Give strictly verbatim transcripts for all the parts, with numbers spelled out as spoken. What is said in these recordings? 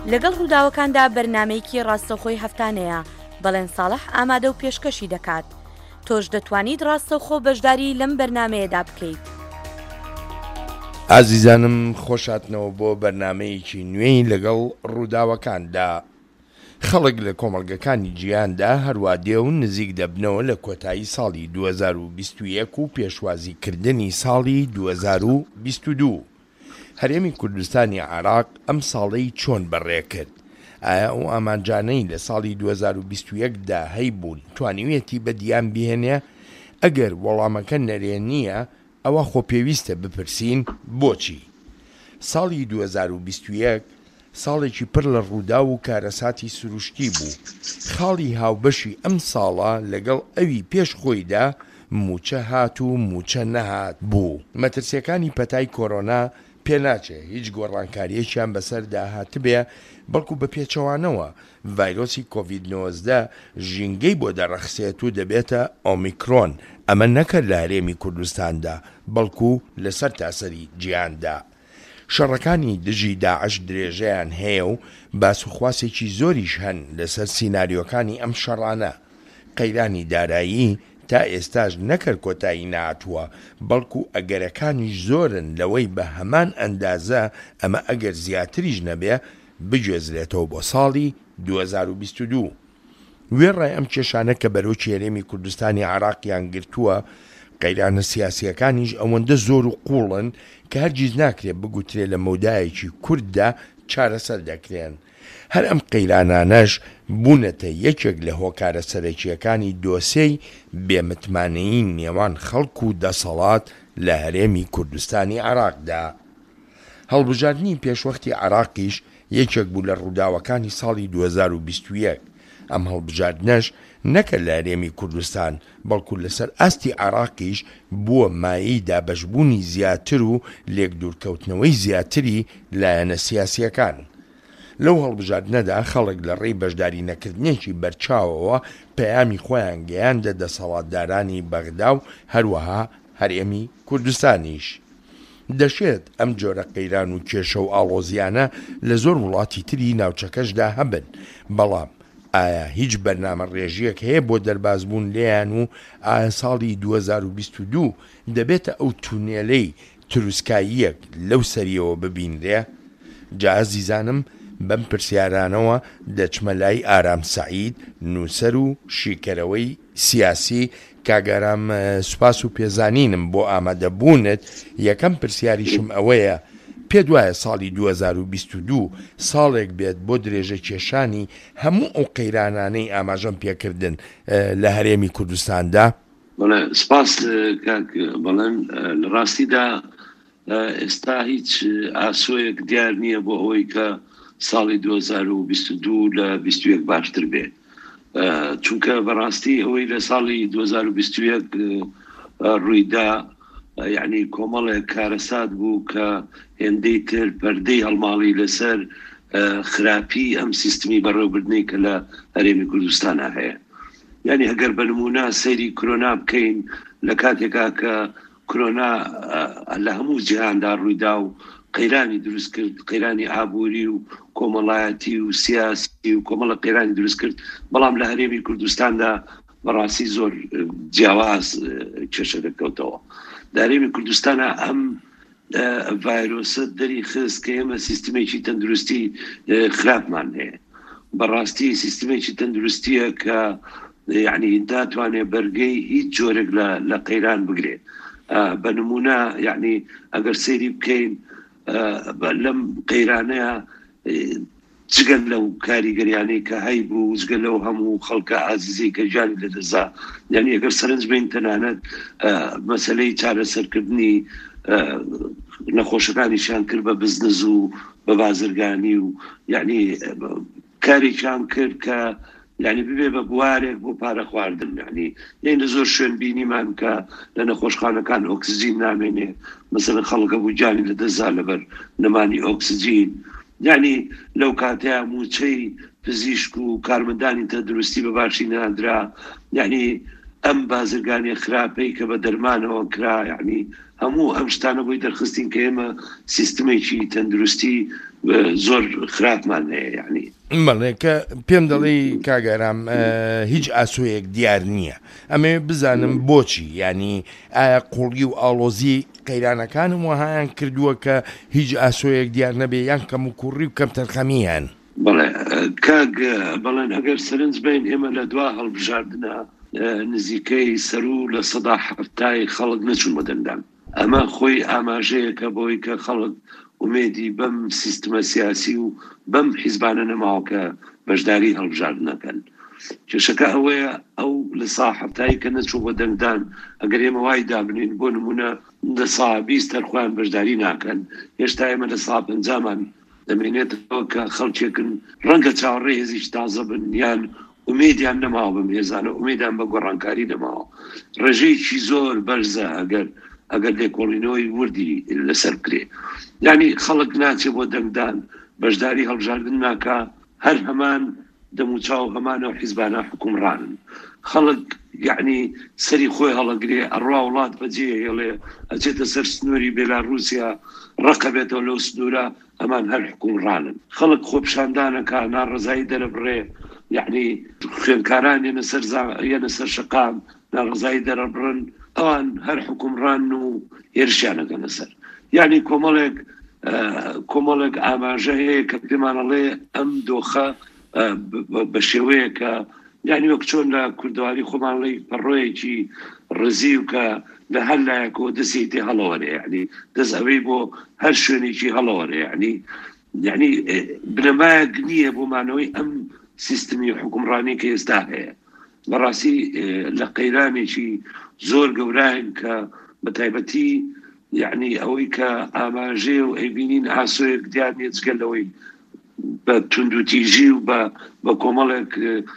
لەگەڵ ڕووداوەکاندا بەرنامەیەکی ڕاستەوخۆی هەفتانەیە بەڵێن ساڵح ئامادە و پێشکەشی دەکات. تۆش دەتوانیت ڕاستەوخۆ بەشداری لەم بەرنمەیەدا بکەیت. ئازیزانم خۆشاتنەوە بۆ بەرنمەیەکی نوێی لەگەڵ ڕووداوەکاندا. خەڵک لە کۆمەڵگەکانی جیهاندا هەروە دێ و نزیک دەبنەوە لە کۆتایی ساڵی دوو هەزار و بیست و یەک و پێشوازیکردنی ساڵی دوو هەزار و بیست و دوو. هەرێمی کوردستانی عێراق ئەم ساڵەی چۆن بەڕێ کرد؟ ئایا ئەو ئامانجانەی لە ساڵی دوو هەزار و بیست و یەکدا هەیبوون توانیوێتی بەدیان بهێنێ؟ ئەگەر وەڵامەکە نەرێ نییە ئەوە خۆ پێویستە بپرسین بۆچی. ساڵی دوو هەزار و بیست و یەک ساڵێکی پڕ لە ڕوودا و کارەساتی سروشتی بوو. خاڵی هاوبەشی ئەم ساڵە لەگەڵ ئەوی پێش خۆیدا موچە هات و موچە نەهات بوو. مەترسیەکانی پەتای کۆرۆنا پێناچێ هیچ گۆڕانکاریەکیان بەسەردا هاتبێ، بەڵکو بە پێچەوانەوە ڤایرۆسی کۆڤید نۆزدە ژینگەی بۆ دەڕەخسێت و دەبێتە ئۆمیکرۆن. ئەمە نەکرد لە هەرێمی کوردستاندا بەڵکو لەسەر تاسەری جیهاندا. شەڕەکانی دژی داعش درێژەیان هەیە و باسوخواسێکی زۆریش هەن لەسەر سیناریۆکانی ئەم شەڕانە. قەیرانی دارایی تا ئێستاش نەکرد کۆتایی ناتووە، بەڵکو ئەگەرەکانیش زۆرن لەوەی بە هەمان ئەندازە ئەمە ئەگەر زیاتریش نەبێ بگوێزرێتەوە بۆ ساڵی دوو هەزار و بیست و دوو. وێڕای ئەم کێشانە کە بەرەوکی هەرێمی کوردستانی عێراقیان گرتووە، قەیرانە سیاسیەکانیش ئەوەندە زۆر و قوڵن کە هەرگیز ناکرێت بگوترێت لە مەودایەکی کورددا چارەسەر دەکرێن. هەر ئەم قەیرانانەش بوونەتە یەکێک لە هۆکارە سەرەکیەکانی دۆسەی بێمتمانەیی نێوان خەڵک و دەسەڵات لە هەرێمی کوردستانی عێراقدا. هەڵبژاردننی پێشوەختی عێراقیش یەکێک بوو لە ڕووداوەکانی ساڵی دوو هەزار و بیست و یەک. ئەم هەڵبژاردنەش نەکرد لە هەرێمی کوردستان، بەڵکو لەسەر ئاستی عێراقیش بووە مایەی دابەشبوونی زیاتر و لێک دوورکەوتنەوەی زیاتری لایەنە سیاسیەکان. لەو هەڵبژاردنەدا خەڵک لە ڕێی بەشداری نەکردنێکی بەرچاوەوە پەیامی خۆیان گەیاندە دەسەڵاتدارانی بەغدا و هەروەها هەرێمی کوردستانیش. دەشێت ئەم جۆرە قەیران و کێشە و ئاڵۆزیانە لە زۆر وڵاتی تری ناوچەکەشدا هەبن، بەڵام ئایا هیچ بەرنامە ڕێژیەک هەیە بۆ دەربازبوون لێیان و ئایا ساڵی دوو هەزار و بیست و دوو دەبێتە ئەو تونێلەی تروسکاییەک لەو سەریەوە ببینرێ؟ جا ئازیزانم بەم پرسیارانەوە دەچمە لای ئارام سەعید، نووسەر و شیکەرەوەی سیاسی. کاگەرام سوپاس و پێزانینم بۆ ئامادەبوونت. یەکەم پرسیاریشم ئەوەیە، پێت وایە ساڵی دوو هەزار و بیست و دوو ساڵێک بێت بۆ درێژە کێشانی هەموو ئەو قەیرانانەی ئاماژەم پێکردن لە هەرێمی کوردستاندا؟ سپاس کاک بەڵێن لە ڕاستیدا ئێستا هیچ ئاسۆیەک دیار نییە بۆ ئەوەی کە ساڵی دوو هەزار و بیست و دوو لە بیست و یەک باشتر بێ، چونکە بەڕاستی ئەوەی لە ساڵی دوو هەزار و بیست و یەک ڕوویدا یعنی کۆمەڵێک کارەسات بوو کە هێندەی تر پەردەی هەڵماڵی لەسەر خراپی ئەم سیستمی بەڕێوەبردنەی کە لە هەرێمی کوردستانە هەیە. یعنی ئەگەر بە نمونە سەیری کۆرۆنا بکەین، لە کاتێکا کە کۆرۆنا لە هەموو جیهاندا ڕوویدا و قەیرانی دروست کرد، قەیرانی ئابووری و کۆمەڵایەتی و سیاسی و کۆمەڵە قەیرانی دروست کرد، بەڵام لە هەرێمی کوردستاندا بەڕاستی زۆر جیاواز کێشە دەکەوتەوە. لە هەرێمی کوردستانە ئەم ڤایرۆسە دەری خست کە ئێمە سیستمێکی تەندروستی خراپمان هەیە. بەڕاستی سیستمێکی تەندروستیە کە یعنی داتوانێت بەرگەی هیچ جۆرێک لە قەیران بگرێت. بە نمونە یعنی ئەگەر سەیری بکەین لەم قەیرانەیە جگەل لەو کاریگەریانەی کە هەی بوو، جگەل لەو هەموو خەڵکە ئازیزەی کە ژیانی لەدەزا، یعنی ئەگەر سەرنج بین تەنانەت مەسەلەی چارەسەرکردنی نەخۆشەکانیشان کرد بە بزنس و بە بازرگانی و یعنی کارێکیان کرد کە یعنی ببێ بە بوارێک بۆ پارە خواردن. یعنی یعنی زۆر شوێن بینیمان کە لە نەخۆشخانەکان ئۆکسجین نامێنێ، مەسەلەن خەڵکە بوو جانی لەدەزا لەبەر نەمانی ئۆکسجین. یعنی لەو کاتەیە موچەی پزیشک و کارمەندانی تەندروستی بە باشی نادرا، یعنی ئەم بازرگانی خراپەی کە بە دەرمانەوە کرا، یعنی هەموو ئەم شتانە بۆی دەرخستین کە ئێمە سیستمێکی تەندروستی زۆر خراپمان هەیە یعنی بەڵێ کە پێم دەڵێ کاگەرام هیچ ئاسوەیەک دیار نییە ئەمێ بزانم بۆچی ینی ئایا قوڵگی و ئاڵۆزی قەیرانەکانم وەهایان کردووە کە هیچ ئاسوەیەک دیار نەبێ یان کەم و کوڕی و کەم تەرخەمیان بەڵێ کاگ بەڵێن ئەگەر سەرنج بین ئێمە لە دوا هەڵبژاردنە نزیکەی سەر و لە سەدا حفتای خەڵک نەچوون بەدەنگدان ئەمە خۆی ئاماژەیەکە بۆی کە خەڵک ومێدی بەم سیستمە سیاسی و بەم حیزبانە نەماوە کە بەشداری هەڵبژاردنەکەن کێشەکە ئەوەیە ئەو لە سا حفتایی کە نەچوو بە دەنگدان ئەگەر ئێمە وای دابنین بۆ نمونە لە سا بیست تەرخوایان بەشداری ناکەن هێشتا ئێمە لە سا پەنجامان دەمێنێتەوە کە خەڵکێکن ڕەنگە چاوەڕێ هێزیش تازە بن یان ومێدیان نەماوە بم هێزانە ومێدیان بە گۆڕانکاری نەماوە ڕێژەیەکی زۆر بەرزە ئەگەر ئەگەر لێکۆڵینەوەی وردی لەسەر کرێ یعنی خەڵک ناچێ بۆ دەنگدان بەشداری هەڵبژاردن ناکە هەر هەمان دەموچاو هەمانە و حیزبانە حکومڕانن خەڵک یعنی سەری خۆی هەڵەگرێ ئەڕوا وڵات بەجێ هێڵێ ئەچێتە سەر سنووری بێلاڕوسیا ڕقەبێتەوە لەو سنوورە ئەمان هەر حکومڕانن خەڵک خۆپشاندانەکە ناڕزایی دەرەبڕێ یعنی خوێنکاران یەنە سەر یەنە سەر شەقام ناڕزایی دەرەبڕن ئەوان هەر حکومڕان و هێرشیانەکەنە سەر یعنی کۆمەڵێک کۆمەڵێک ئاماژە هەیە کە پێمانەڵێ ئەم دۆخە بە شێوەیە کە یعنی وەک چۆن لە کوردواری خۆمانڵی پەڕۆیەکی ڕزی و کە لە هەر لایەکەوە دەسێتی هەڵەوەرێ یعنی دەست ئەوەی بۆ هەر شوێنێکی هەڵەوەرێ یعنی یعنی بنەمایەک نییە بۆمانەوەی ئەم سیستمی حکومڕانی کە ئێستا هەیە بەڕاستی لە قەیرانێکی زۆر گەوراین کە بە تایبەتی یعنی ئەوەی کە ئاماژێ و ئەیبینین ئاسۆیەک دیار نیە جگەلەوەی بە توندوتیژی و بە کۆمەڵێک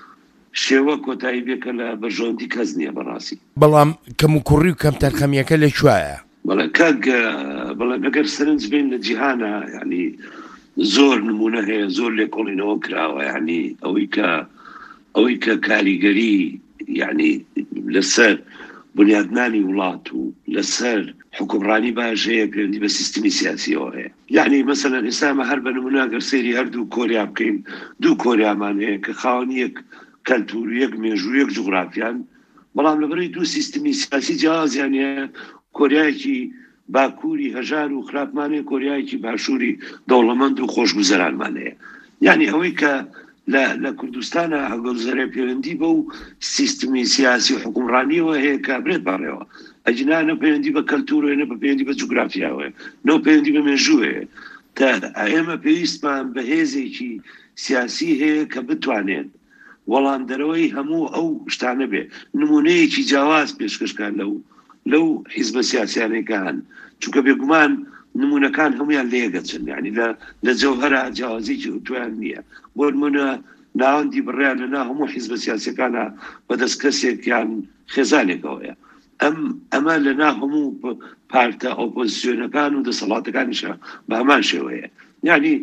شێوە کۆتایی بێکە لە بەژۆندی کەس نییە بەڕاستی بەڵام کەم و کوڕی و کەم تەرخەمیەکە لەکوایە بەڵێ کاک بەڵێ ئەگەر سەرنج بین لە جیهانە ینی زۆر نمونە هەیە زۆر لێکۆڵینەوە کراوە ینی ئەوەی کە ئەوەی کە کاریگەری یعنی لەسەر بنیادنانی وڵات و لەسەر حکومڕانی باش هەیە پەیوەندی بە سیستمی سیاسیەوە هەیە یعنی مەسەلەن ئێستامە هەر بە نمونە گەر سەیری هەردوو کۆریا بکەین دوو کۆریامان هەیە کە خاوەنی یەک کەلتور و یەک مێژوو یەک جوغرافیان بەڵام لەبەرەی دوو سیستمی سیاسی جیاوازیان هەیە کۆریایەکی باکووری هەژار و خراپمانەیە کۆریایەکی باشووری دەوڵەمەند و خۆشگوزەرانمان هەیە یعنی ئەوەی کە لە کوردستانە هەڵگەوزەرە پەیوەندی بە و سیستمی سیاسی و حکومڕانیەوە هەیە کە برێت بەڕێوە ئەجنانە پەیوەندی بە کەلتورێنە بە پەیوەندی بە جوگرافیاوە نەو پەیوەندی بە مێژووەیە تا ئێمە پێویستمان بە هێزێکی سیاسی هەیە کە بتوانێت وەڵامدەرەوەی هەموو ئەو شتانە بێ نمونەیەکی جیاواز پێشکەشکان لەو لەو حیزبە سیاسیانەکە هەن چونکە بێگومان نمونەکان هەمویان لێگەچن یعنی لە جەوهەرە جیاوازێکی ئۆتۆیان نییە بۆ نمونە ناوەندی بڕیان لەنا هەموو حیزبە سیاسیەکانە بەدەست کەسێکیان خێزانێکەوەیە ئەم ئەمە لەنا هەموو پارتە ئۆپۆزیسیۆنەکان و دەسەڵاتەکانیشە بە هەمان شێوەیە یعنی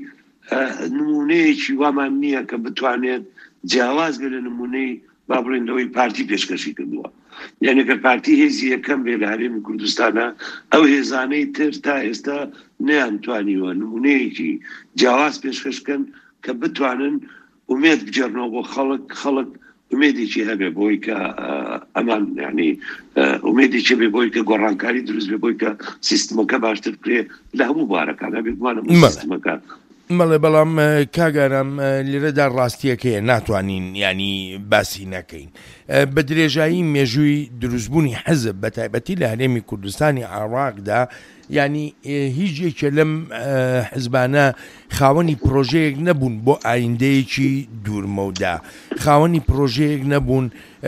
نمونەیەکی وامان نییە کە بتوانێت جیاواز بێ لە نمونەی با بڵێن لەوەی پارتی پێشکەشی کردووە یعنی کە پارتی هێزی یەکەم بێ لە هەرێمی کوردستانە ئەو هێزانەی تر تا ئێستا نەیانتوانیوە نمونەیەکی جیاواز پێشکەشکەن کە بتوانن ومێد بجێڕنەوە بۆ خەڵک خەڵک ومێدێکی هەبێ بۆی کە ئەمان یعنی ومێدێکی بێ بۆی کە گۆڕانکاری دروست بێ بۆی کە سیستمەکە باشتر بکرێ لە هەموو بارەکان هەبێتمانە سیستمەکە مەڵێ بەڵام کاگارم لێرەدا ڕاستیەکەیە ناتوانین ینی باسی نەکەین بە درێژایی مێژووی دروستبوونی حەزب بە تایبەتی لە هەرێمی کوردستانی عێراقدا ینی هیچ یەکێ لەم حزبانە خاوەنی پرۆژەیەک نەبوون بۆ ئایندەیەکی دوورمەودا خاوەنی پرۆژەیەک نەبوون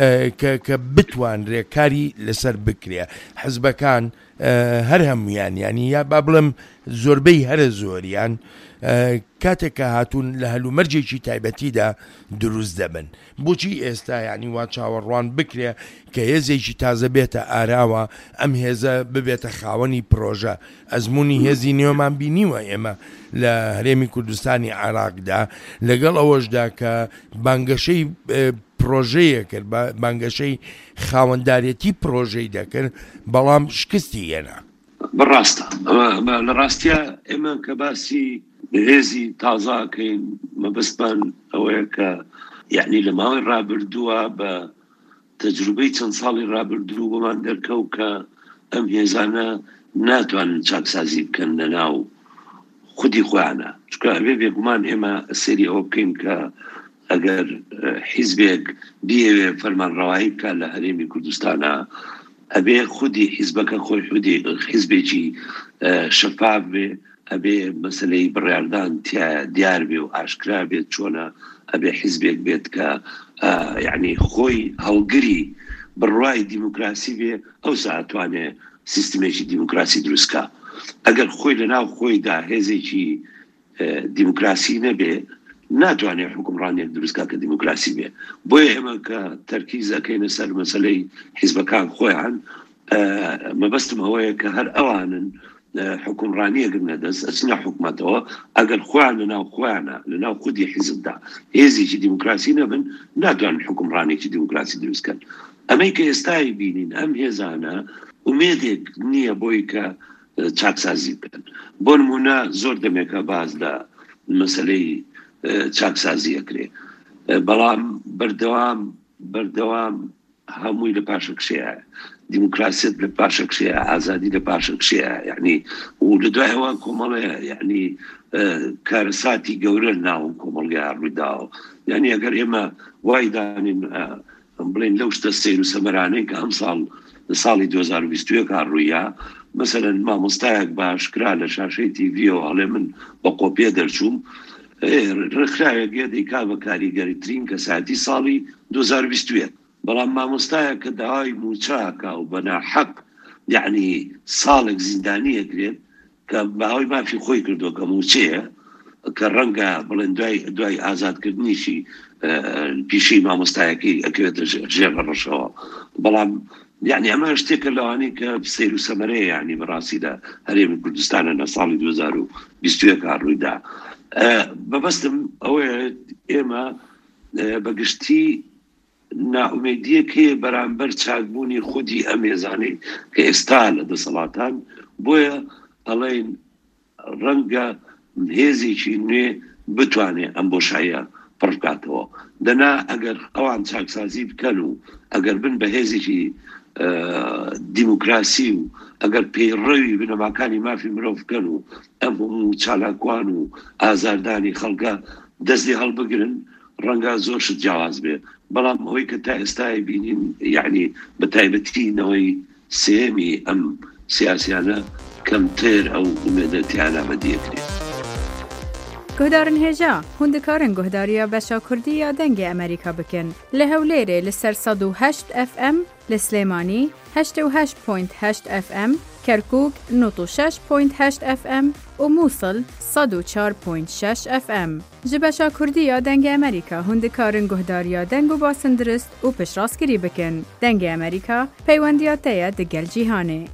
کە بتوانرێ کاری لەسەر بکرێ حزبەکان هەر هەمویان ینی یا با بڵێم زۆربەی هەرە زۆریان کاتێککە هاتوون لە هەلومەرجێکی تایبەتیدا دروست دەبن بۆچی ئێستا ینی وا چاوەڕوان بکرێ کە هێزێکی تازە بێتە ئاراوە ئەم هێزە ببێتە خاوەنی پرۆژە ئەزمموی هێزی نێومان بینیوە ئێمە لە هەرێمی کوردستانی عێراقدا لەگەڵ ئەوەشدا کە بانگەشەی پرۆژەیە کرد بانگەشەی خاوەنددارێتی پرۆژەی دەکرد بەڵام شکستی هێنا بەڕاستە لە ڕاستیە ئێمە کە باسی هێزی تازاکەین مەبەستمان ئەوەیە کە یعنی لە ماوەی ڕابردووە بە تەجروبەی چەند ساڵی ڕابردوو بۆمان دەرکەوت کە ئەم هێزانە ناتوانن چاکسازی بکەن لەناو خودی خۆیانە، چونکە ئەبێ بێگومان ئێمە سەیری ئەوە بکەین کە ئەگەر حیزبێک بیەوێ فەرمانڕەوایی بکە لە هەرێمی کوردستانە ئەبێ خودی حیزبەکە خۆی خودی حیزبێکی شەفاف بێ، ئەبێ مەسەلەی بڕیاردان دیار بێ و ئاشکرا بێت چۆنە، ئەبێ حیزبێک بێت کە یعنی خۆی هەڵگری بڕوای دیموکراسی بێ، ئەو ساتوانێ سیستمێکی دیموکراسی دروستکە. ئەگەر خۆی لەناو خۆیدا هێزێکی دیموکراسی نەبێ ناتوانێت حکومڕانێک دروستکە کە دیموکراسی بێ. بۆیە ئێمە کە تەرکیز ئەەکەینە سەر مەسەلەی حیزبەکان خۆیان، مەبەستم ئەوەیە کە هەر ئەوانن حکومڕانیە گرنە دەست ئەچنە حکومەتەوە ئەگەر خۆیان لەناو خۆیانە لەناو خودی حیزبدا هێزێکی دیموکراسی نەبن ناتوانن حکومڕانێکی دیموکراسی دروستکەن. ئەمەی کە ئێستای بینین ئەم هێزانە ومێدێک نییە بۆی کە چاکسازی بکەن. بۆ نمونە زۆر دەمێکە باز لە مەسەلەی چاکسازی ئەکرێ، بەڵام بەردەوام بەردەوام هەمووی لە پاشە کشەیە، دیموکراسیت لە پاشە کشەیە، ئازادی لە پاشە کشەیە، یعنی و لە دوایەوە کۆمەڵەیە یعنی کارەساتی گەورە ناوم کۆمەڵگای ڕوویداوە. یعنی ئەگەر ئێمە وای دانین بڵێن لەو شتە سەیر و سەمەرانەی کە ئەم ساڵ ساڵی دوو هەزار و بیست و یەک ڕوویە، مەسەلەن مامۆستایەک باشکرا لە شاشەی تیڤیەوە هەڵێ من بە قۆپیە دەرچووم ڕێکخراوێک دەیکا بە کاریگەریترین کەساتی ساڵی دوو هەزار و بیست و یەک، بەڵام مامۆستایە کە داوای موچاکە و بەناحەق یعنی ساڵێک زیندانی ئەکرێت کە باوەی مافی خۆی کردو کە موچەیە کە ڕەنگە بڵێن دوای دوای ئازادکردنیشی پیشەی مامۆستایەکەی ئەکەوێتە ژێر ڕەشەوە. بەڵام یعنی ئەمە شتێکە لەوانەی کە سەیر و سەمەرەیە یعنی بەڕاستی لە هەرێمی کوردستانە لە ساڵی دوو هەزار و بیست و یەک ڕوویدا. بەبەستم ئەوەیە ئێمە بەگشتی ناومێدیەکەیە بەرامبەر چاکبوونی خودی ئەم هێزانەی کە ئێستا لە دەسەڵاتان، بۆیە ئەڵێن ڕەنگە هێزێکی نوێ بتوانێت ئەم بۆشاییە پڕکاتەوە. دەنا ئەگەر ئەوان چاکسازی بکەن و ئەگەر بن بە هێزێکی دیموکراسی و ئەگەر پەیڕەوی بنەماکانی مافی مرۆڤ بکەن و ئەم هەموو چالاکوان و ئازاردانی خەڵکە دەستی هەڵبگرن ڕەنگە زۆر شت جیاواز بێ. بەڵام ئەوەی کە تا ئێستای بینین یعنی بە تایبەتینەوەی سێمی ئەم سیاسیانە کەمتر ئەو ئومێدەتیانە بەدیەکرێت. گهدارن هێژا هوندکارن گهداریە بەشا کوردی یا دەنگی ئەمریکا بکەن لە هەولێرێ لەسەر سەد و هەشت ئەف ئەم، لە سلێمانی هەشتە و هەشت پۆینت هەشت ئەف ئەم، کەرکووک نۆت و شەش پۆینت هەشت ئەف ئەم و مووسڵ سەد و چوار پۆینت شەش ئەف ئەم. ji beşa Kurdî ya dengê Amerîka hundikarin guhdariya deng û basindiriст û piştrast bikin. Dengê Amerîka peywendiya te ye di gel cîhanê.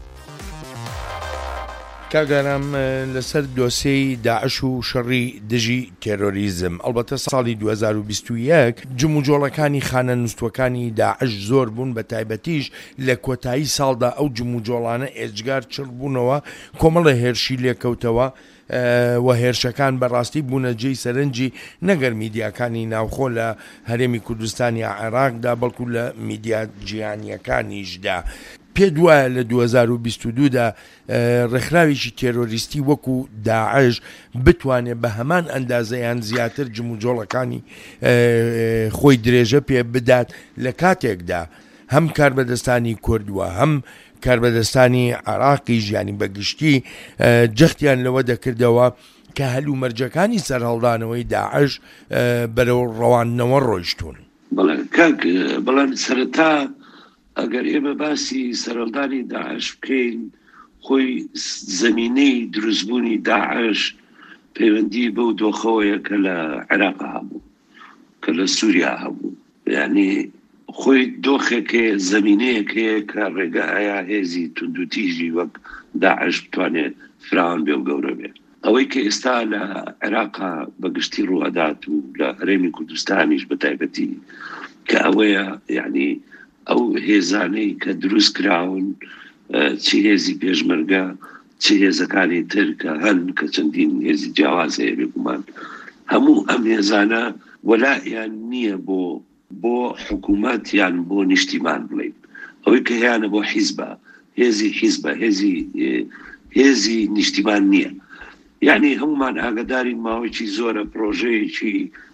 کاگەرم لەسەر دۆسەی داعش و شەڕی دژی تێرۆریزم ئەلبەتە ساڵی دوو هەزار و بیست و یەک جم و جۆڵەکانی خانە نووسوەکانی داعش زۆر بوون، بە تایبەتیش لە کۆتایی ساڵدا ئەو جم و جۆڵانە ئێجگار چڕ بوونەوە، کۆمەڵە هێرشی لێکەوتەوە و هێرشەکان بەڕاستی بوونە جێی سەرنجی نەگەر میدیاکانی ناوخۆ لە هەرێمی کوردستانی عێراقدا بەڵکو لە میدیا جیهانیەکانیشدا. پێ دوایە لە دوو هەزار و بیست و دوودا ڕێکخراوێکی تێرۆریستی وەکو داعش بتوانێت بە هەمان ئەندازەیان زیاتر جم و جۆڵەکانی خۆی درێژە پێ بدات لە کاتێکدا هەم کاربەدەستانی کوردووە هەم کاربەدەستانی عێراقی ژیانی بەگشتی جەختیان لەوە دەکردەوە کە هەلو مەرجەکانی سەرهەڵدانەوەی داعش بەرەو ڕەوانەوە ڕۆیشتون. بەڵام سەرەتا ئەگەر ئێمە باسی سەرهەڵدانی داعش بکەین، خۆی زەمینەی دروستبوونی داعش پەیوەندی بەو دۆخەوەیە کە لە عێراق هەبوو، کە لە سووریا هەبوو. یعنی خۆی دۆخێکێ زەمینەیەکەیە کە ڕێگەهەیە هێزی توندوتیژی وەک داعش بتوانێت فراوان بێ و گەورە بێ. ئەوەی کە ئێستا لە عێراقا بەگشتی ڕوئەدات و لە هەرێمی کوردستانیش بە تایبەتی کە ئەوەیە یعنی ئەو هێزانەی کە دروست کراون چی هێزی پێشمەرگە چ هێزەکانی تر کە هەن کە چەندین هێزی جیاواز هەیە بێگومان هەموو ئەم هێزانە وەلایان نییە بۆ بۆ حکوومەت یان بۆ نیشتیمان بڵێن ئەوەی کە هیانە بۆ حیزبە هێزی حیزبە هێزی هێزی نیشتیمان نییە یعنی هەمومان ئاگدارین ماوەیەکی زۆرە پرۆژەیەکی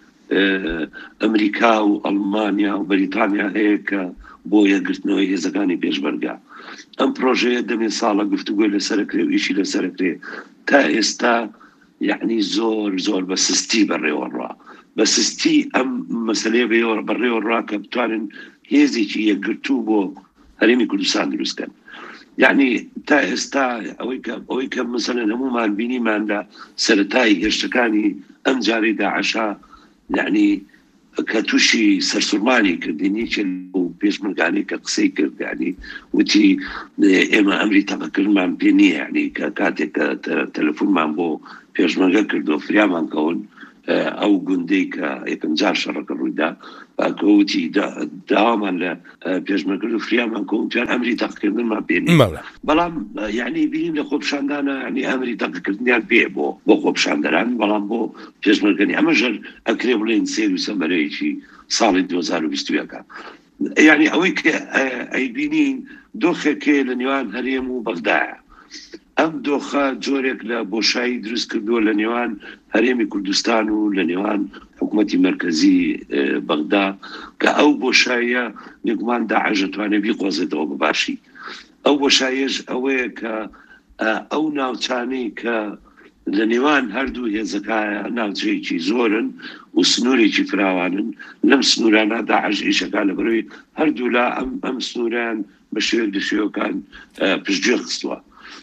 ئەمریکا و ئەڵمانیا و بەریتانیا هەیە کە بۆ یەکگرتنەوەی هێزەکانی پێشبەرگا ئەم پرۆژەیە دەمێ ساڵە گفتوگوی لەسەرکرێ و ئیشی لەسەرکرێ تا ئێستا یعنی زۆر زۆر بە سستی بەڕێوەڕوا بە سستی ئەم مەسەلەیە بەڕێوەڕوا کە بتوانن هێزێکی یەکگرتوو بۆ هەرێمی کوردستان دروستکەن یعنی تا ئێستا ئەوەی کە مەسەلەن هەمومان بینیمان لە سەرەتای هێرشەکانی ئەم جارەی داعشا یعنی کە تووشی سەرسوورمانی کردنی چ پێشمەرگانی کە قسەی کرد ینی وتی ئێمە ئەمری تەقەکردمان پێ نییە ینی کە کاتێک کە تەلەفۆنمان بۆ پێشمەرگە کردو فریامان کەون ئەو گوندەی کە ئێپەنجار شەڕەکە ڕوویدا کەوتی داوامان لە پێشمەرگرد و فریامان کەوتیان ئەمری تەقەکردنمان پێ نییە بەڵام یعنی بینیم لە خۆپشاندانە ینی ئەمری تەقەکردنیان پێ بۆ بۆ خۆپشاندەران بەڵام بۆ پێشمەرگەنی ئەمەژەر ئەکرێ بڵێن سێر و سەمەرەیەکی ساڵی دوو هەزار و بیست و یەکە یعنی ئەوەی کە ئەیبینین دۆخێکێ لە نێوان هەرێم و بەغدایە ئەم دۆخە جۆرێک لە بۆشایی دروست کردووە لە نێوان هەرێمی کوردستان و لە نێوان حکوومەتی مرکزی بەغدا کە ئەو بۆشاییە نێگومان داعش دەتوانێت بیقۆزێتەوە بەباشی ئەو بۆشاییەش ئەوەیە کە ئەو ناوچانەی کە لە نێوان هەردوو هێزەکایە ناوچەیەکی زۆرن و سنوورێکی فراوانن لەم سنوورانە داعش ئیشەکە لە بەرەوەی هەردوو لا ئەم ئەم سنووران بە شێوەیەک لە شێوەکان پشتگوێ خستووە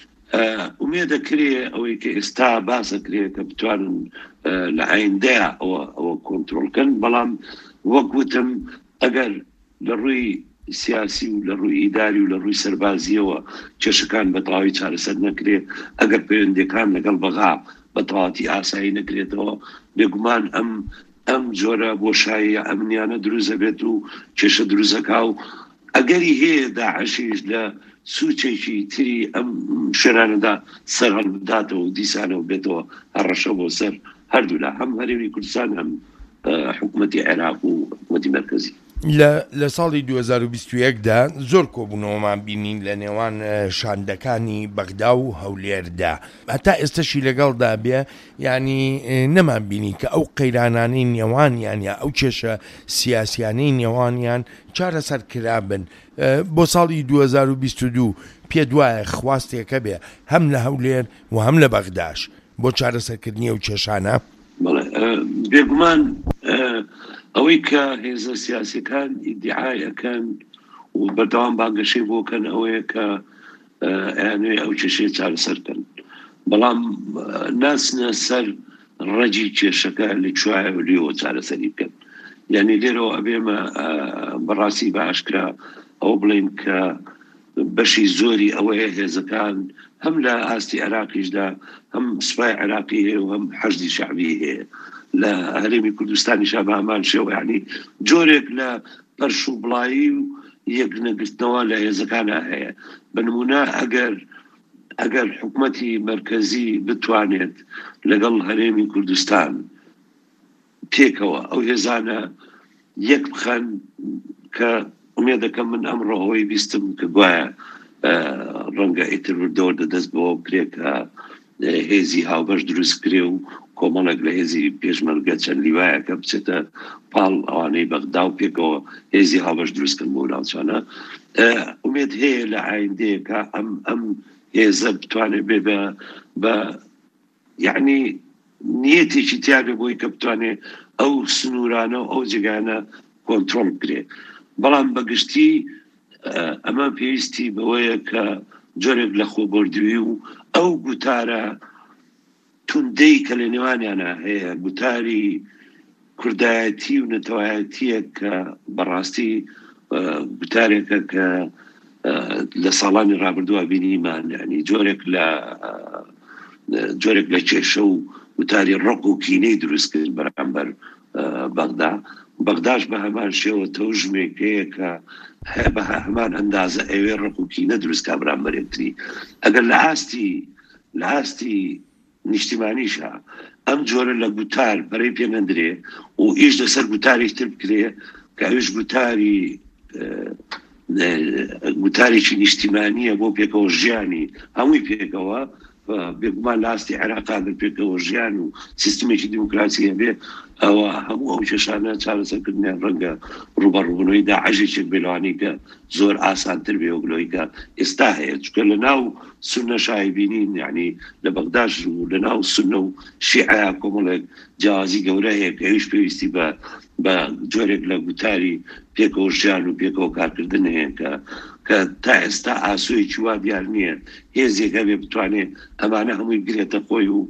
ئومێ دەکرێ ئەوەی کە ئێستا باسەکرێ کە بتوانن لە ئایندەیە ئەوە ئەوە کۆنتڕۆڵکەن بەڵام وەک وتم ئەگەر لە ڕووی سیاسی و لە ڕووی ئیداری و لە ڕووی سەربازیەوە کێشەکان بە تەواوی چارەسەر نەکرێت ئەگەر پەیوەندیەکان لەگەڵ بەغا بە تەواوەتی ئاسایی نەکرێتەوە بێگومان ئەم ئەم جۆرە بۆشاییە ئەمنیانە دروست بێت و کێشە دروستەکا و ئەگەری هەیە داعشیش لە سوچێکی تری ئەم شێرانەدا سەر هەڵبداتەوە و دیسانەوە بێتەوە هەڕەشە بۆ سەر هەردوو لە هەم هەرێمی کوردستان هەم حکوومەتی عێراق و حکوومەتی مرکزی لە ساڵی دوو هەزار و بیست و یەکدا زۆر کۆبوونەوەمان بینین لە نێوان شاندەکانی بەغدا و هەولێردا هەتا ئێستاشی لەگەڵدا بێ ینی نەمان بینی کە ئەو قەیرانانەی نێوانیان یا ئەو کێشە سیاسیانەی نێوانیان چارەسەر کرابن بۆ ساڵی دوو هەزار و بیست و دوو پێ دوایە خواستێکە بێ هەم لە هەولێر و هەم لە بەغداش بۆ چارەسەرکردنی ئەو کێشانە بێگومان ئەوەی کە هێزە سیاسیەکان ئیدعایەکەن و بەردەوام بانگەشەی بۆکەن ئەوەیە کە ئەیانوێ ئەو کێشەیە چارەسەرکەن بەڵام ناسنە سەر ڕەجی کێشەکە لە کوێیە لێەوە چارەسەری بکەن یعنی لێرەوە ئەبێمە بەڕاستی باشکرا ئەو بڵین کە بەشی زۆری ئەوەیە هێزەکان هەم لە ئاستی عێراقیشدا هەم سوپای عێراقی هەیە و هەم حەشدی شەعبی هەیە لە هەرێمی کوردستانیشا بە هەمان شێوە یعنی جۆرێک لە پەرش و بڵایی و یەکنەگرتنەوە لە هێزەکانە هەیە بنمونە ئەگەر ئەگەر حکوومەتی مرکزی بتوانێت لەگەڵ هەرێمی کوردستان پێکەوە ئەو هێزانە یەک بخەن کە ئومێ دەکەم من ئەمڕۆهۆی بیستم کە گوایە ڕەنگە ئیتر دەور دەدەست بۆ کرێکە هێزی هاوبەش دروست کرێ و کۆمەڵێک لە هێزی پێشمەرگە چەند لیوایە کە بچێتە پاڵ ئەوانەی بەغدا و پێکەوە هێزی هاوبەش دروستکردن بۆ ناوچانە ئومێد هەیە لە ئایندەیەکە ئەم ئەم هێزە بتوانێت بێ بە یعنی نیەتێکی تیاگە بۆی کە بتوانێت ئەو سنوورانە و ئەو جێگانە کۆنتڕۆڵ بکرێ بەڵام بەگشتی ئەمە پێویستی بەوەیە کە جۆرێک لە خۆبەردووی و ئەو گوتارە توندەی کە لە نێوانیانە هەیە گوتاری کوردایەتی و نەتەوایەتیە کە بەڕاستی گوتارێکە کە لە ساڵانی ڕابردووە بینیمان ینی جۆرێک لە جۆرێک لە کێشە و وتاری ڕق و کینەی دروست کرد بەرامبەر بەغدا بەغداش بە هەمان شێوە تەوژمێک هەیە کە بە هەمان ئەندازە ئەوێ ڕق و کینە دروستکە بەرامبەرێتری ئەگەر لە ئاستی لە هاستی نیشتیمانیشە ئەم جۆرە لە گوتار بەرەی پێنەندرێ و ئیش لەسەر گوتارێک تر بکرێ کە ئەوش گوتاری گوتارێکی نیشتیمانیە بۆ پێکەوە ژیانی هەمووی پێکەوە بێگومان لە هاستی عێراقا پێکەوە ژیان و سیستمێکی دیموکراسی هەبێ ئەوە هەموو ئەو کێشانە چارەسەرکردنیان ڕەنگە ڕوبەڕووبوونەوەی داعشێک بێلوانی کە زۆر ئاسانتر بێ وگلۆی کە ئێستا هەیە چکە لە ناو سونە شای بینین یعنی لە بەغداش و لە ناو سونە و شیعە کۆمەڵێک جیاوازی گەورە هەیە کە هیچ پێویستی بە بە جۆرێک لە گوتاری پێکەوە ژیان و پێکەوە کارکردن هەیە کە کە تا ئێستا ئاسوویەکی وا دیار نییە هێزێک هەبێ بتوانێت ئەمانە هەمووی گرێتە خۆی و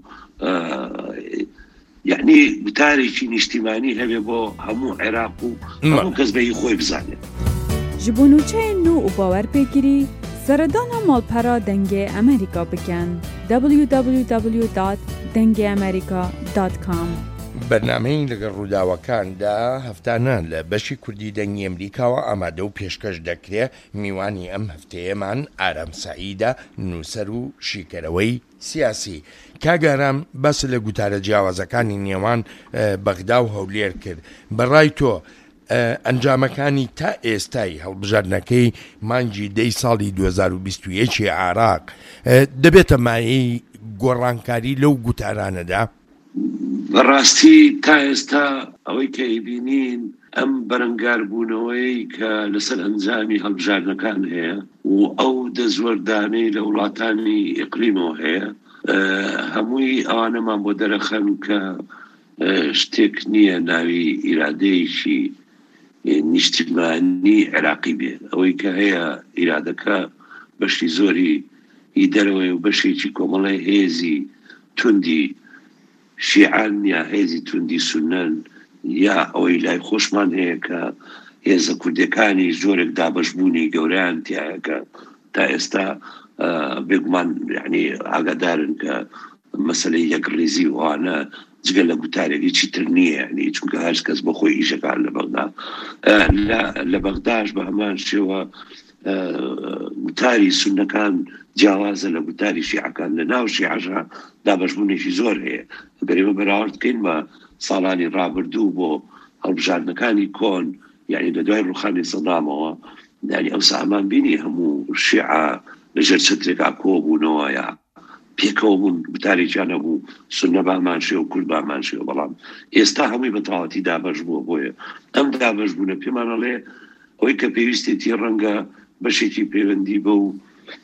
یعنی گوتارێکی نیشتیمانی هەبێ بۆ هەموو عێراق و هەموو کەس بەی خۆی بزانێت ji bo nûçeyên nû û bawerpêkirî seredana malpera dengê Amerîka bikin w w w dot dengê amerika dot com بەرنامەی لەگەڵ ڕووداوەکاندا هەفتانە لە بەشی کوردی دەنگی ئەمریکاوە ئامادە و پێشکەش دەکرێت میوانی ئەم هەفتەیەمان ئارام سەعیدە نووسەر و شیکەرەوەی سیاسی کاگارام بەس لە گوتارە جیاوازەکانی نێوان بەغدا و هەولێر کرد بەڕای تۆ ئەنجامەکانی تا ئێستای هەڵبژاردنەکەی مانگی دەی ساڵی دوو هەزار و بیست و یەک عێراق دەبێتە مایەی گۆڕانکاری لەو گوتارانەدا بەڕاستی تا ئێستا ئەوەی کە ئەیبینین ئەم بەرەنگاربوونەوەی کە لەسەر ئەنجامی هەڵبژاردنەکان هەیە و ئەو دەزوەردانەی لە وڵاتانی ئیقلیمەوە هەیە هەمووی ئەوانەمان بۆ دەرەخەن کە شتێک نییە ناوی ئیرادەیەکی نیشتیمانی عێراقی بێ ئەوەی کە هەیە ئیرادەکە بەشی زۆری هی دەرەوەی و بەشێکی کۆمەڵی هێزی توندی شیعان یا هێزی توندی سونەن یا ئەوەی لای خۆشمان هەیە کە هێزە کوردەکانی زۆرێک دابەشبوونی گەوریان تایەکە تا ئێستا بێگومان یعنی ئاگادارن کە مەسەلەی یەکڕێزی وانە جگە لە گوتارێکی چیتر نییە یعنی چونکە هەر کەس بە خۆی ئیشەکان لە بەغدا لە بەغداش بە هەمان شێوە گوتاری سونەکان جیاوازە لە گوتاری شیعەکان لە ناو شیعەشە دابەشبوونێکی زۆر هەیە بەرێوە بەراورد بکەین بە ساڵانی ڕابردوو بۆ هەڵبژاردنەکانی کۆن یعنی لە دوای ڕوخانی سەدامەوە یعنی ئەو سامان بینی هەموو شیعە لەژێر چترێکا کۆبوونەوە یا پێکەوە بوون گوتارێکیان نەبوو سونە بامان شێ و کورد بامان شێ بەڵام ئێستا هەمووی بە تەواوەتی دابەش بووە بۆیە ئەم دابەشبوونە پێمانەڵێ ئەوەی کە پێویستێتی ڕەنگە بەشێکی پەیوەندی بە و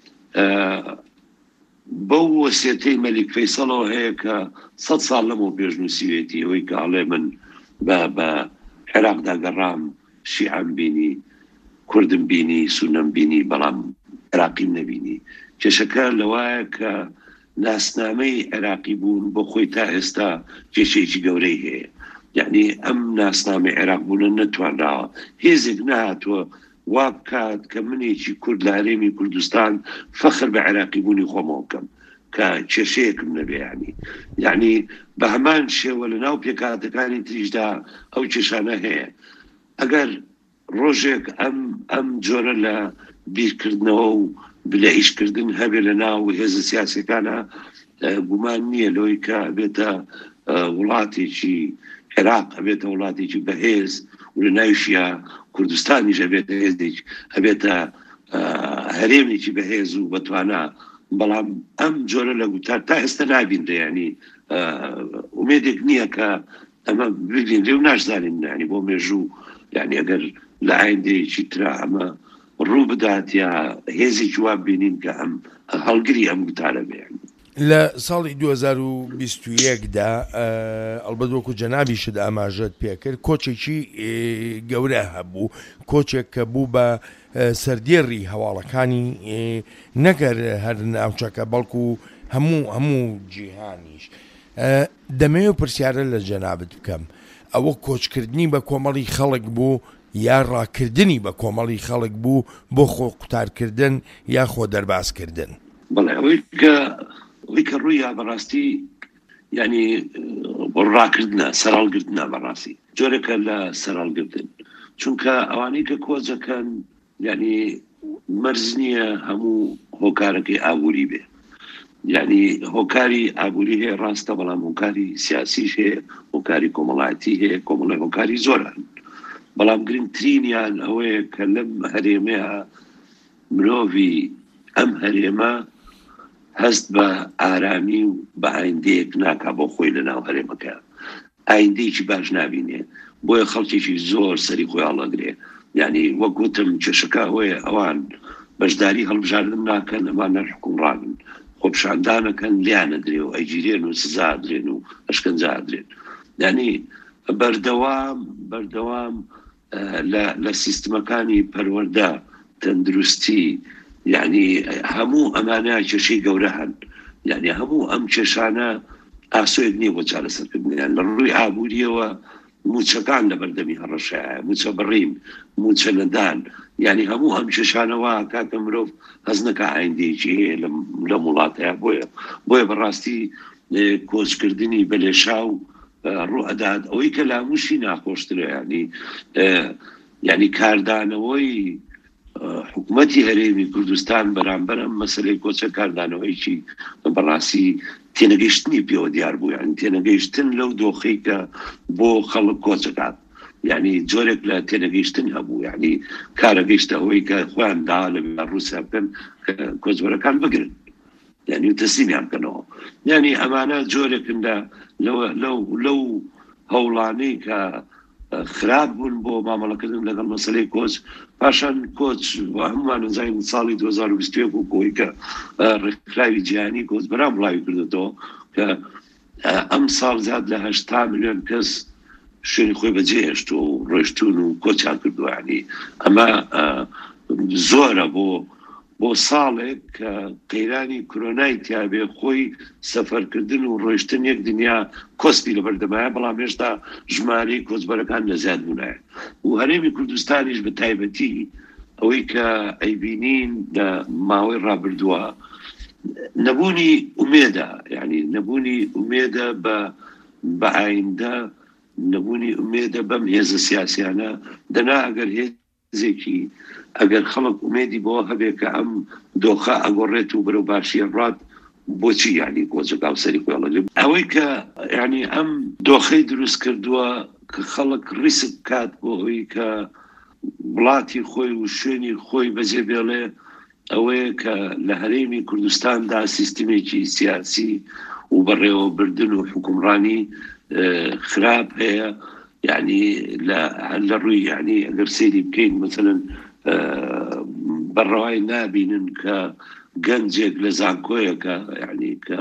بەو وەسیەتەی مەلیک فەیسەڵەوە هەیە کە سەد ساڵ لەمەوە پێشنووسیوێتی ئەوەی کە ئاڵێ من بە عێراقدا گەڕام شیعەم بینی کوردم بینی سونەم بینی بەڵام عێراقیم نەبینی کێشەکە لەوایە کە ناسنامەی عێراقی بوون بۆ خۆی تا ئێستا کێشەیەکی گەورەی هەیە یعنی ئەم ناسنامەی عێراق بوونە نەتوانراوە هێزێک نهاتووە وا بکات کە منێکی کورد لە هەرێمی کوردستان فەخر بە عێراقی بوونی خۆمەوە بکەم کە کێشەیەکم نەبێ ینی یعنی بە هەمان شێوە لە ناو پێکاتەکانی تریشدا ئەو کێشانە هەیە ئەگەر ڕۆژێک ئەم ئەم جۆرە لە بیرکردنەوە و بلە ئیشکردن هەبێ لە ناو هێزە سیاسەکانە گومان نییە لەوەی کە بێتە وڵاتێکی عێراق ئەبێتە وڵاتێکی بەهێز و لە ناویشیە کوردستانیش ئەبێتە هێزێک ئەبێتە هەرێمێکی بەهێز و بەتوانە بەڵام ئەم جۆرە لە گوتار تا ئێستا نابینرێ ینی ئومێدێک نییە کە ئەمە ببین لێو ناشزانین ینی بۆ مێژوو یعنی ئەگەر لە ئایندەیەکی ترا ئەمە ڕوو بدات یا هێزێکی وا بینین کە ئەم هەڵگری ئەم گوتارە بێ لە ساڵی دوو هەزار و بیست و یەکدا ئەڵبەت وەکو جەنابیشت ئاماژەت پێکرد کۆچێکی گەورە هەبوو کۆچێک کە بوو بە سەردێڕی هەواڵەکانی نەگەر هەر ناوچەکە بەڵکو هەموو هەموو جیهانیش دەمەوێت پرسیارە لە جەنابەت بکەم ئەوە کۆچکردنی بە کۆمەڵی خەڵک بوو یا ڕاکردنی بە کۆمەڵی خەڵک بوو بۆ خۆ قوتارکردن یا خۆ دەربازکردن بەڵێ ئەوەی کە ئەوەی کە ڕوویە بەڕاستی ینی ڕاکردنە سەراڵگرتنە بەڕاستی جۆرەکە لە سەراڵگرتن چونکە ئەوانەی کە یعنی هۆکاری ئابووری هەیە ڕاستە، بەڵام هۆکاری سیاسیش هەیە، هۆکاری کۆمەڵایەتی هەیە، کۆمەڵی هۆکاری زۆران، بەڵام گرنگترینیان ئەوەیە کە لەم هەرێمەیە مرۆڤی ئەم هەرێمە هەست بە ئارامی و بە ئایندەیەک ناکا بۆ خۆی لە ناو هەرێمەکە، ئایندەیەکی باش نبینێ، بۆیە خەڵکێکی زۆر سەری خۆی هەڵەگرێ. یعنی وەک گوتم کێشەکە ئەوەیە ئەوان بەشداری هەڵبژاردن ناکەن، ئەمان نەرحکومڕانن، خۆپشاندانەکەن لیانەدرێ و ئەیگیرێن و سزادرێن و ئەشکەنجادرێن. یعنی بەردەوام بەردەوام لە سیستمەکانی پەروەردە تەندروستی، یعنی هەموو ئەمانە کێشەی گەورە هەن، یعنی هەموو ئەم کێشانە ئاسۆیەک نییە بۆ چارەسەرکردنیان. لە ڕووی ئابووریەوە موچەکان لە بەردەمی هەڕەشایە، موچە بڕیم، موچە لەدان، یعنی هەموو ئەم کێشانەوە کاکە مرۆڤ هەز نەکا ئایندەیەکی هەیە لە وڵاتەیە. بۆیە بۆیە بەڕاستی کۆچکردنی بەلێشاو ڕوو ئەدات ئەوەی کە لاموشی ناخۆشترە، ینی یعنی کاردانەوەی حکوومەتی هەرێمی کوردستان بەرامبەر ئەم مەسەلەی کۆچە کاردانەوەیکی بەڕاستی تێنەگەیشتنی پێوە دیار بوو، یعنی تێنەگەیشتن لەو دۆخەی کە بۆ خەڵک کۆچەکات، یعنی جۆرێک لە تێنەگەیشتن هەبوو، یعنی کارەگەیشتە ئەوەی کە خۆیان دا لە ڕووسیا بکەن کۆچبەرەکان بگرن، یعنی تەسلیمیان بکەنەوە. یعنی ئەمانە جۆرێکن لەو هەوڵانەی کە خراپ بوون بۆ مامەڵەکردن لەگەڵ مەسەلەی کۆچ. پاشان کۆچ هەمومان نزانین ساڵی دوو هەزار و بیست و یەک و کۆی کە ڕێکخراوی جیهانی کۆچ بەرام بڵاوی کردێتەوە کە ئەم ساڵ زیاد لە هەشتا ملیۆن کەس شوێنی خۆی بەجێهێشت و ڕۆیشتون و کۆچیان کردووە. یعنی ئەمە زۆرە بۆ بۆ ساڵێک کە قەیرانی کۆرۆنای تیابێ خۆی سەفەرکردن و ڕۆیشتن یەک دنیا کۆسپی لە بەردەمایە، بەڵام هێشتا ژمارەی کۆچبەرەکان لە زیاد بوونایە. و هەرێمی کوردستانیش بە تایبەتی ئەوەی کە ئەیبینین لە ماوەی ڕابردووە نەبوونی ئومێدە، یعنی نەبوونی ئومێدە بە ئایندە، نەبوونی ئومێدە بەم هێزە سیاسیانە. دەنا ئەگەر هێزێکی ئەگەر خەڵک ئومێدی بۆ هەبێ کە ئەم دۆخە ئەگۆڕێت و بەرەو باشیە ڕات، بۆچی یعنی کۆچەکە سەری خۆڵە ئەوەی کە یعنی ئەم دۆخەی دروست کردووە کە خەڵک ڕیسک کات بۆ ئەوەی کە وڵاتی خۆی و شوێنی خۆی بەجێ بێڵێ، ئەوەیە کە لە هەرێمی کوردستاندا سیستمێکی سیاسی و بەڕێوەبردن و حکومڕانی خراپ هەیە. یعنی لە ڕووی یعنی ئەگەر سەیری بکەین مثلەن بەڕەوای نابینن کە گەنجێک لە زانکۆیەکە، یعنی کە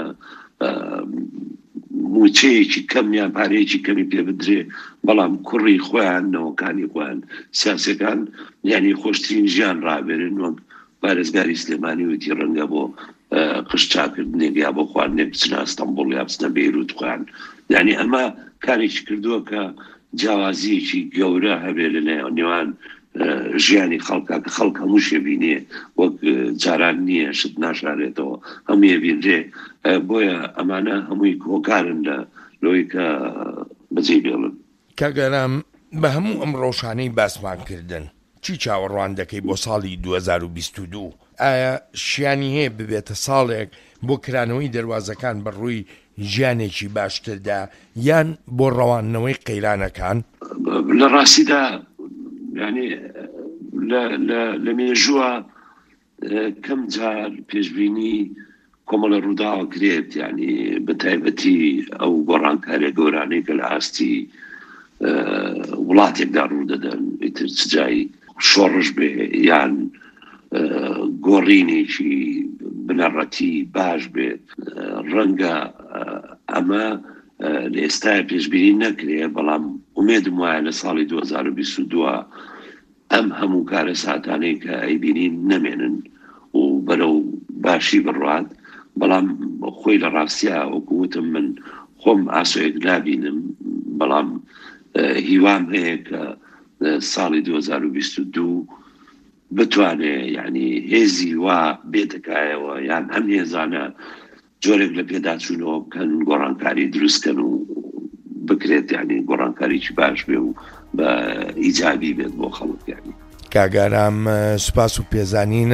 موچەیەکی کەم یان پارەیەکی کەمی پێ بدرێ، بەڵام کوڕی خۆیان نەوەکانی خۆیان سیاسەکان یعنی خۆشترین ژیان ڕابێرن، وەک پارێزگاری سلێمانی وتی ڕەنگە بۆ قشچاکردنێک یا بۆ خواردنێک بچنە ئەستەمبوڵ یا بچنە بەیروت خۆیان. یعنی ئەمە کارێکی کردووە کە جیاوازیەکی گەورە هەبێ لە نێوان ژیانی خەڵکە، کە خەڵک هەموو شێ بینێ، وەک جاران نییە شت ناشارێتەوە، هەموویە بینرێ. بۆیە ئەمانە هەمووی هۆکارن لە لۆی کە بەجێ بێڵن. کاگەرام بە هەموو ئەم ڕۆژانەی باسمان کردن چی چاوەڕوان دەکەی بۆ ساڵی دوو هەزار و بیست و دوو؟ ئایا شیانی هەیە ببێتە ساڵێک بۆ کرانەوەی دەواازەکان بەڕووی ژیانێکی باشتردا یان بۆ ڕەوانەوەی قەیرانەکان؟ لە ڕاستیدا یعنی لە مێژووە کەم جار پێشبینی کۆمەڵە ڕووداوە کرێت، یعنی بە تایبەتی ئەو گۆڕانکاریە گەورانەی کە لە ئاستی وڵاتێکدا ڕوودەدەن، ئیتر چ جایی شۆڕش بێ یان گۆڕینێکی بنەڕەتی باش بێت، ڕەنگە ئەمە لە ئێستای پێشبینی نەکرێ. بەڵام ئومێدم وایە لە ساڵی دوو هەزار و بیست و دوو ئەم هەموو کارە ساتانەی کە ئەیبینین نەمێنن و بەرەو باشی بڕوات. بەڵام خۆی لە ڕاستیە وەکووتم من خۆم ئاسۆیەک نابینم، بەڵام هیوام هەیە کە ساڵی دوو هەزار و بیست و دوو بتوانێ یعنی هێزی وا بێتەکایەوە، یان ئەم هێزانە جۆرێک لە پێداچوونەوە بکەن، گۆڕانکاری دروستکەن و بکرێت، یعنی گۆڕانکاریی باش بێ و بە ئیجابی بێت بۆ خەڵک. یعنی کاگارام سوپاس و پێزانینم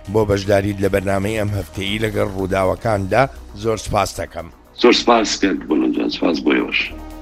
بۆ بەشداریت لە بەرنامەی ئەم هەفتەیی لەگەڵ ڕووداوەکاندا زۆر سپاس دەکەم. زۆر سپاس کرد بۆ سپاس بۆیەوەش.